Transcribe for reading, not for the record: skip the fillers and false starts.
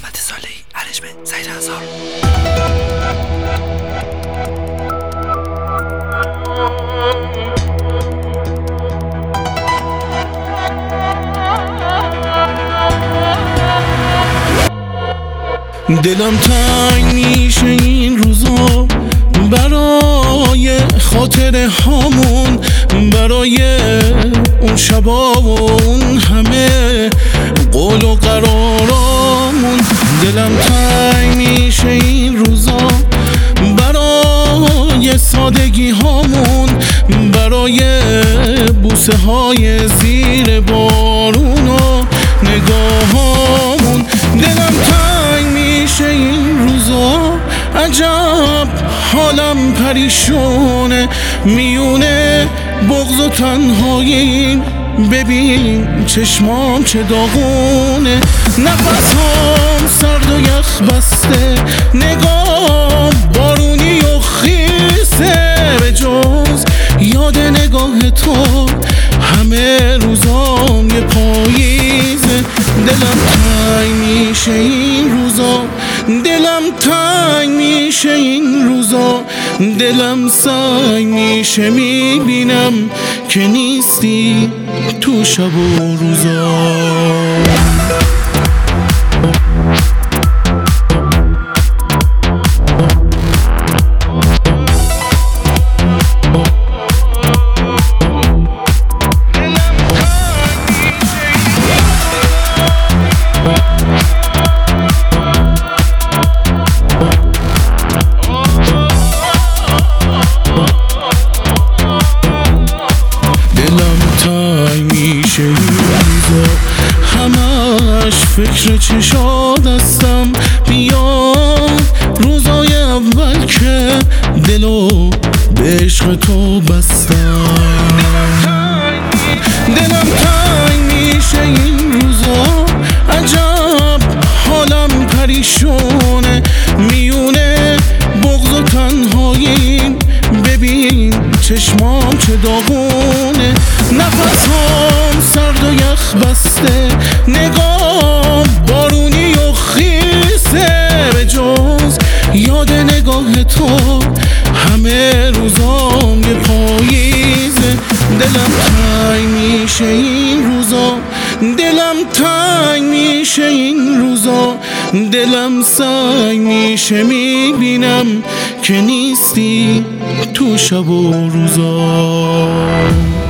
محمد صالحی، ارشمن، سعید انصار. دلم تنگ میشه این روزا برای خاطر هامون، برای اون شبا و اون همه قول و قرارامون. دلم تنگ میشه این روزا برای سادگی هامون، برای بوسه های زیر بارون و نگاه هامون. دلم تنگ میشه این روزا، عجب حالم پریشونه، میونه بغض و تنهاییم، ببین چشمام چه داغونه. نفسام سرد و یخ بسته، نگاه بارونی و خیسه، به جز یاد نگاه تو همه روزام یه پاییزه. دلم تنگ میشه این روزا، دلم تنگ میشه این روزا، دلم سنگ میشه میبینم که نیستی تو شب و روزا. همش فکر چشات هستم، بیاد روزای اول که دلو به عشق تو بستم. دلم تنگ میشه این روزا، عجب حالم پریشونه، میونه بغض و تنهاییم، ببین چشمام چه داغونه. نفسام سرد و یخ بسته، نگاه بارونی و خیسه، به جز یاد نگاه تو همه روزام یه پاییزه. دلم تنگ میشه این روزا، دلم تنگ میشه این روزا، دلم سنگ میشه میبینم که نیستی تو شب و روزا.